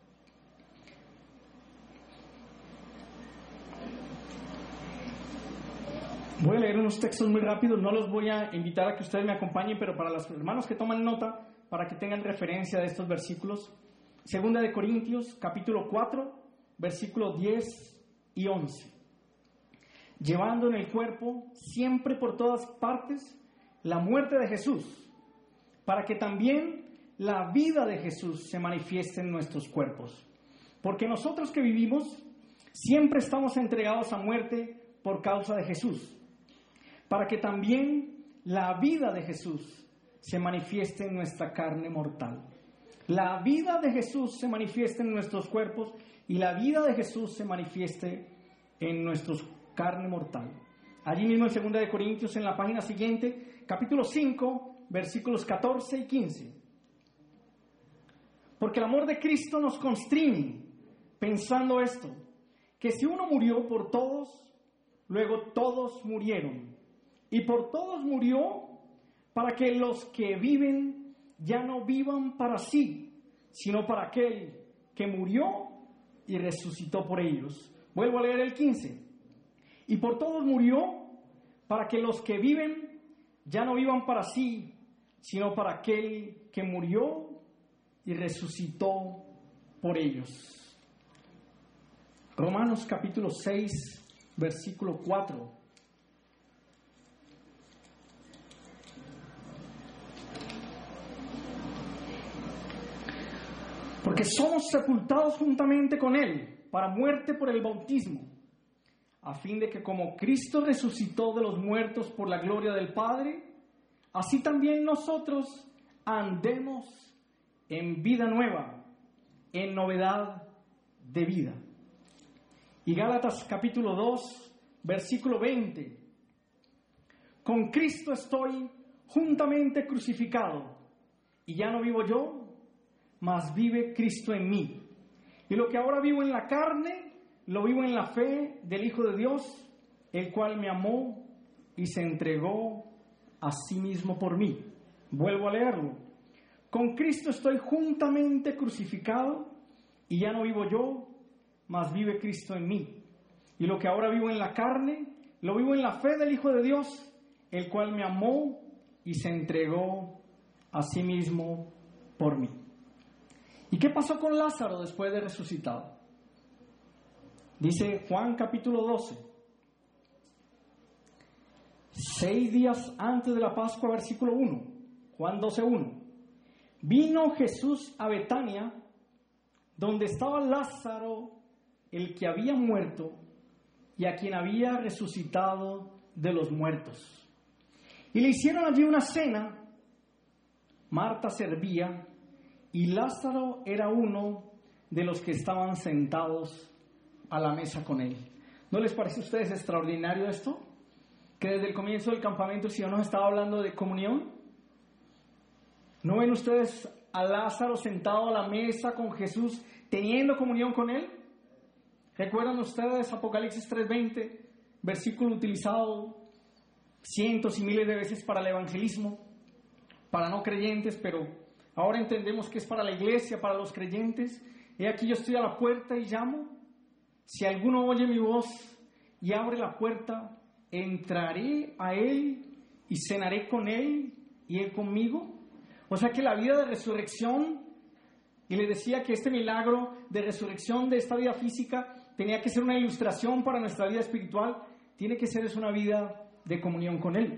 Speaker 1: Voy a leer unos textos muy rápidos, no los voy a invitar a que ustedes me acompañen, pero para los hermanos que toman nota, para que tengan referencia de estos versículos. Segunda de Corintios, capítulo cuatro, versículos diez y once. Llevando en el cuerpo, siempre por todas partes, la muerte de Jesús, para que también la vida de Jesús se manifieste en nuestros cuerpos. Porque nosotros que vivimos, siempre estamos entregados a muerte por causa de Jesús, para que también la vida de Jesús se manifieste en nuestra carne mortal. La vida de Jesús se manifieste en nuestros cuerpos y la vida de Jesús se manifieste en nuestra carne mortal. Allí mismo en segunda de Corintios, en la página siguiente, capítulo cinco, versículos catorce y quince. Porque el amor de Cristo nos constriñe, pensando esto, que si uno murió por todos, luego todos murieron. Y por todos murió para que los que viven ya no vivan para sí, sino para aquel que murió y resucitó por ellos. Vuelvo a leer el quince. Y por todos murió para que los que viven ya no vivan para sí, sino para aquel que murió y resucitó por ellos. Romanos capítulo seis, versículo cuatro. Porque somos sepultados juntamente con Él para muerte por el bautismo, a fin de que como Cristo resucitó de los muertos por la gloria del Padre, así también nosotros andemos en vida nueva, en novedad de vida. Y Gálatas capítulo dos, versículo veinte. Con Cristo estoy juntamente crucificado, y ya no vivo yo, mas vive Cristo en mí. Y lo que ahora vivo en la carne, lo vivo en la fe del Hijo de Dios, el cual me amó y se entregó a sí mismo por mí. Vuelvo a leerlo. Con Cristo estoy juntamente crucificado, y ya no vivo yo, mas vive Cristo en mí. Y lo que ahora vivo en la carne, lo vivo en la fe del Hijo de Dios, el cual me amó y se entregó a sí mismo por mí. ¿Y qué pasó con Lázaro después de resucitado? Dice Juan capítulo doce. Seis días antes de la Pascua, versículo uno. Juan doce, uno. Vino Jesús a Betania, donde estaba Lázaro, el que había muerto, y a quien había resucitado de los muertos. Y le hicieron allí una cena. Marta servía, y Lázaro era uno de los que estaban sentados a la mesa con él. ¿No les parece a ustedes extraordinario esto? Que desde el comienzo del campamento el Señor nos estaba hablando de comunión. ¿No ven ustedes a Lázaro sentado a la mesa con Jesús, teniendo comunión con él? ¿Recuerdan ustedes Apocalipsis tres veinte, versículo utilizado cientos y miles de veces para el evangelismo, para no creyentes, pero ahora entendemos que es para la iglesia, para los creyentes? He aquí yo estoy a la puerta y llamo. Si alguno oye mi voz y abre la puerta, entraré a él y cenaré con él y él conmigo. O sea que la vida de resurrección, y le decía que este milagro de resurrección de esta vida física tenía que ser una ilustración para nuestra vida espiritual, tiene que ser es una vida de comunión con él.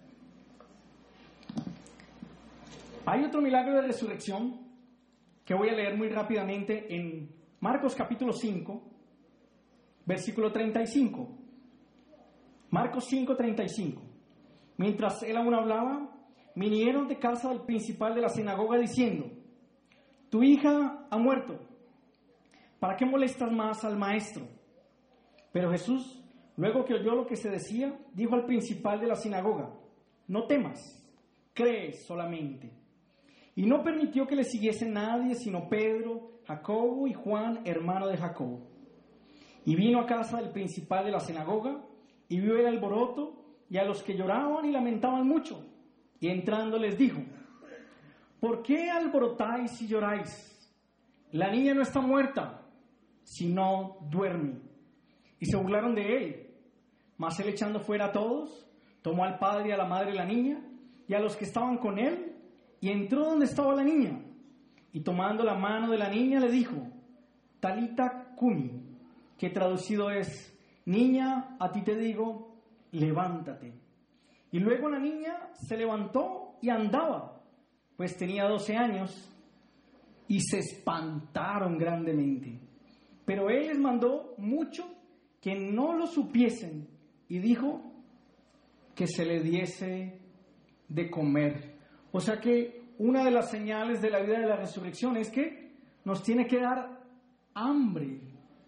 Speaker 1: Hay otro milagro de resurrección que voy a leer muy rápidamente en Marcos capítulo cinco, versículo treinta y cinco. Marcos cinco, treinta y cinco. Mientras él aún hablaba, vinieron de casa del principal de la sinagoga diciendo: tu hija ha muerto, ¿para qué molestas más al maestro? Pero Jesús, luego que oyó lo que se decía, dijo al principal de la sinagoga: no temas, cree solamente. Y no permitió que le siguiese nadie sino Pedro, Jacobo y Juan, hermano de Jacobo. Y vino a casa del principal de la sinagoga, y vio el alboroto, y a los que lloraban y lamentaban mucho. Y entrando les dijo: ¿por qué alborotáis y lloráis? La niña no está muerta, sino duerme. Y se burlaron de él. Mas él, echando fuera a todos, tomó al padre y a la madre de la niña, y a los que estaban con él, y entró donde estaba la niña, y tomando la mano de la niña le dijo: Talita cumi, que traducido es: niña, a ti te digo, levántate. Y luego la niña se levantó y andaba, pues tenía doce años, y se espantaron grandemente. Pero él les mandó mucho que no lo supiesen, y dijo que se le diese de comer. O sea que una de las señales de la vida de la resurrección es que nos tiene que dar hambre,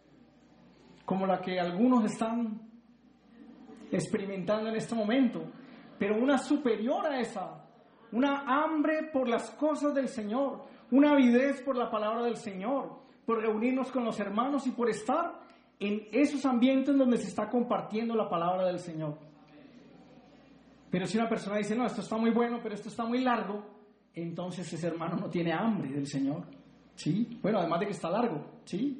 Speaker 1: como la que algunos están experimentando en este momento, pero una superior a esa, una hambre por las cosas del Señor, una avidez por la palabra del Señor, por reunirnos con los hermanos y por estar en esos ambientes donde se está compartiendo la palabra del Señor. Pero si una persona dice: no, esto está muy bueno, pero esto está muy largo, entonces ese hermano no tiene hambre del Señor, ¿sí? Bueno, además de que está largo, ¿sí?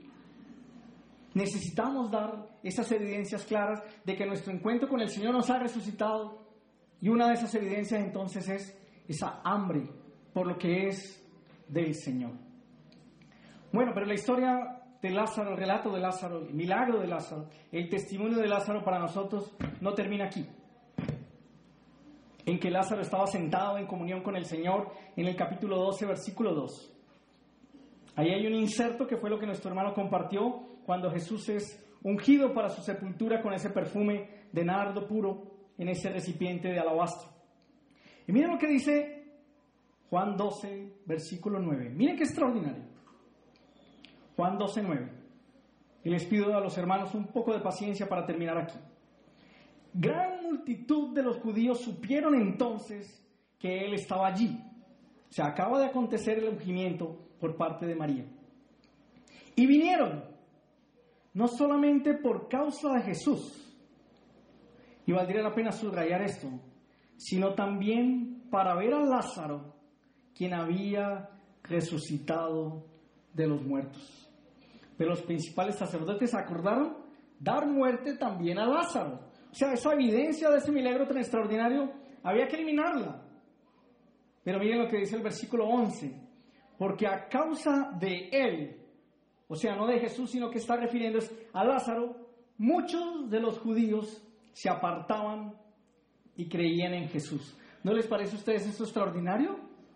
Speaker 1: Necesitamos dar esas evidencias claras de que nuestro encuentro con el Señor nos ha resucitado, y una de esas evidencias entonces es esa hambre por lo que es del Señor. Bueno, pero la historia de Lázaro, el relato de Lázaro, el milagro de Lázaro, el testimonio de Lázaro para nosotros no termina aquí. En que Lázaro estaba sentado en comunión con el Señor en el capítulo doce, versículo dos. Ahí hay un inserto que fue lo que nuestro hermano compartió cuando Jesús es ungido para su sepultura con ese perfume de nardo puro en ese recipiente de alabastro. Y miren lo que dice Juan doce, versículo nueve. Miren qué extraordinario. Juan doce, nueve. Y les pido a los hermanos un poco de paciencia para terminar aquí. Gran multitud de los judíos supieron entonces que él estaba allí. O sea, acaba de acontecer el ungimiento por parte de María. Y vinieron, no solamente por causa de Jesús, y valdría la pena subrayar esto, sino también para ver a Lázaro, quien había resucitado de los muertos. Pero los principales sacerdotes acordaron dar muerte también a Lázaro. O sea, esa evidencia de ese milagro tan extraordinario había que eliminarla. Pero miren lo que dice el versículo once. Porque a causa de él, o sea, no de Jesús, sino que está refiriéndose a Lázaro, muchos de los judíos se apartaban y creían en Jesús. ¿No les parece a ustedes esto extraordinario?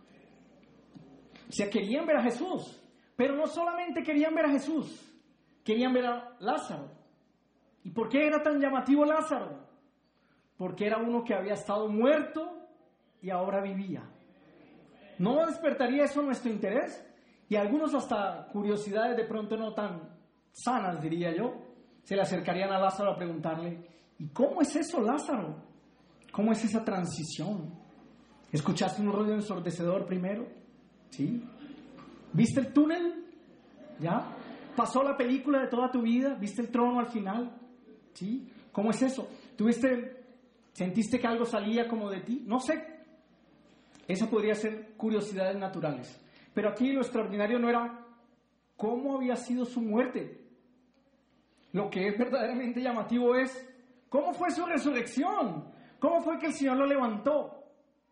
Speaker 1: O sea, querían ver a Jesús, pero no solamente querían ver a Jesús, querían ver a Lázaro. ¿Y por qué era tan llamativo Lázaro? Porque era uno que había estado muerto y ahora vivía. ¿No despertaría eso nuestro interés? Y algunos hasta curiosidades de pronto no tan sanas, diría yo, se le acercarían a Lázaro a preguntarle, ¿y cómo es eso, Lázaro? ¿Cómo es esa transición? ¿Escuchaste un ruido ensordecedor primero? ¿Sí? ¿Viste el túnel? ¿Ya? ¿Pasó la película de toda tu vida? ¿Viste el trono al final? ¿Sí? ¿Cómo es eso? ¿Tuviste, sentiste que algo salía como de ti? No sé. Eso podría ser curiosidades naturales. Pero aquí lo extraordinario no era cómo había sido su muerte. Lo que es verdaderamente llamativo es cómo fue su resurrección. ¿Cómo fue que el Señor lo levantó?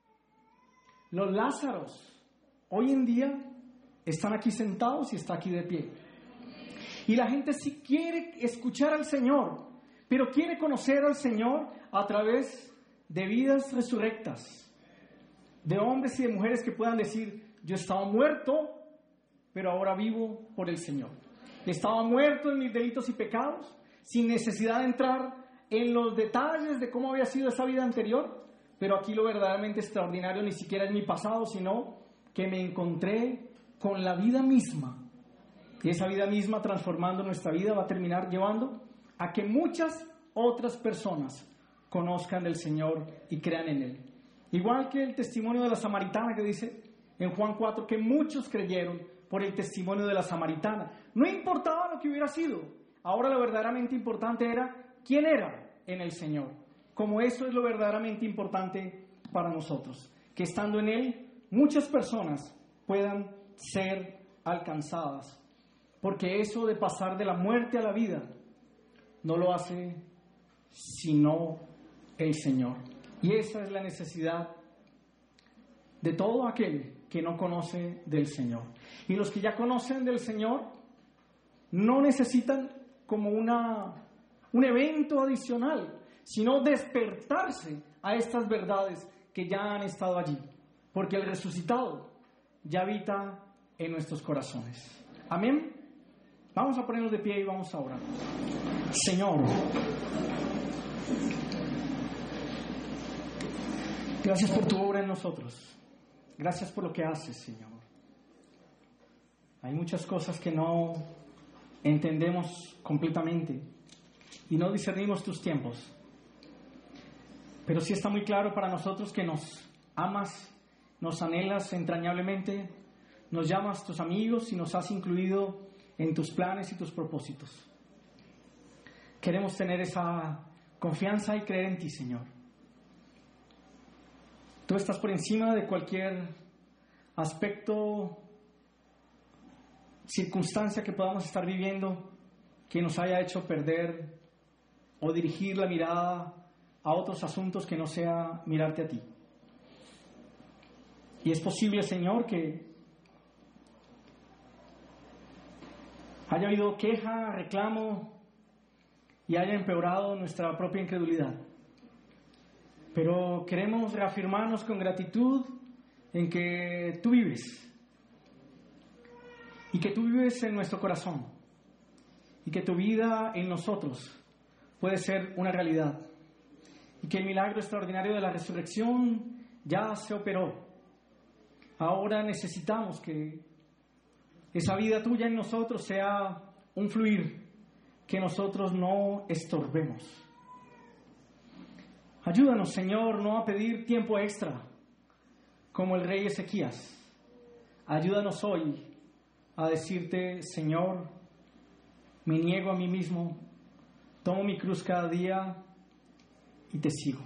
Speaker 1: Los Lázaros hoy en día están aquí sentados y está aquí de pie. Y la gente sí quiere escuchar al Señor, pero quiere conocer al Señor a través de vidas resurrectas. De hombres y de mujeres que puedan decir, yo estaba muerto, pero ahora vivo por el Señor. Estaba muerto en mis delitos y pecados, sin necesidad de entrar en los detalles de cómo había sido esa vida anterior, pero aquí lo verdaderamente extraordinario ni siquiera es mi pasado, sino que me encontré con la vida misma. Y esa vida misma, transformando nuestra vida, va a terminar llevando a que muchas otras personas conozcan del Señor y crean en Él. Igual que el testimonio de la samaritana que dice en Juan cuatro, que muchos creyeron por el testimonio de la samaritana. No importaba lo que hubiera sido. Ahora lo verdaderamente importante era quién era en el Señor. Como eso es lo verdaderamente importante para nosotros. Que estando en Él, muchas personas puedan ser alcanzadas. Porque eso de pasar de la muerte a la vida, no lo hace sino el Señor. Y esa es la necesidad de todo aquel que no conoce del Señor. Y los que ya conocen del Señor no necesitan como una, un evento adicional, sino despertarse a estas verdades que ya han estado allí. Porque el resucitado ya habita en nuestros corazones. Amén. Vamos a ponernos de pie y vamos a orar. Señor, gracias por tu obra en nosotros. Gracias por lo que haces, Señor. Hay muchas cosas que no entendemos completamente y no discernimos tus tiempos. Pero sí está muy claro para nosotros que nos amas, nos anhelas entrañablemente, nos llamas tus amigos y nos has incluido en tus planes y tus propósitos. Queremos tener esa confianza y creer en ti, Señor. Tú estás por encima de cualquier aspecto, circunstancia que podamos estar viviendo que nos haya hecho perder o dirigir la mirada a otros asuntos que no sea mirarte a ti. Y es posible, Señor, que haya habido queja, reclamo y haya empeorado nuestra propia incredulidad. Pero queremos reafirmarnos con gratitud en que tú vives y que tú vives en nuestro corazón y que tu vida en nosotros puede ser una realidad y que el milagro extraordinario de la resurrección ya se operó. Ahora necesitamos que esa vida tuya en nosotros sea un fluir que nosotros no estorbemos. Ayúdanos, Señor, no a pedir tiempo extra como el rey Ezequías. Ayúdanos hoy a decirte, Señor, me niego a mí mismo, tomo mi cruz cada día y te sigo.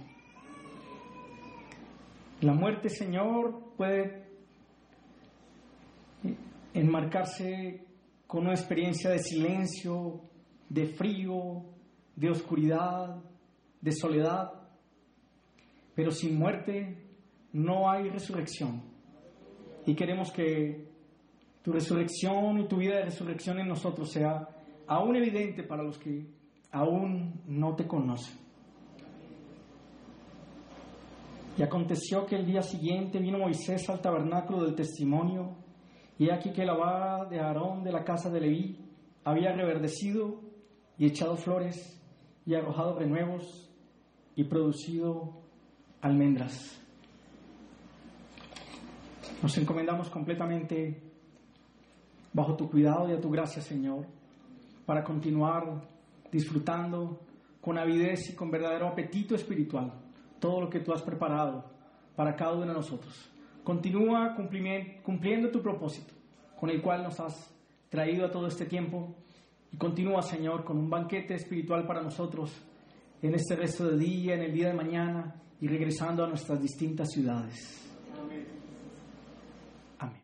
Speaker 1: La muerte, Señor, puede enmarcarse con una experiencia de silencio, de frío, de oscuridad, de soledad. Pero sin muerte no hay resurrección. Y queremos que tu resurrección y tu vida de resurrección en nosotros sea aún evidente para los que aún no te conocen. Y aconteció que el día siguiente vino Moisés al tabernáculo del testimonio, y aquí que la vara de Aarón de la casa de Leví había reverdecido y echado flores y arrojado renuevos y producido almendras. Nos encomendamos completamente bajo tu cuidado y a tu gracia, Señor, para continuar disfrutando con avidez y con verdadero apetito espiritual todo lo que tú has preparado para cada uno de nosotros. Continúa cumpliendo tu propósito con el cual nos has traído a todo este tiempo y continúa, Señor, con un banquete espiritual para nosotros en este resto de día, en el día de mañana y regresando a nuestras distintas ciudades.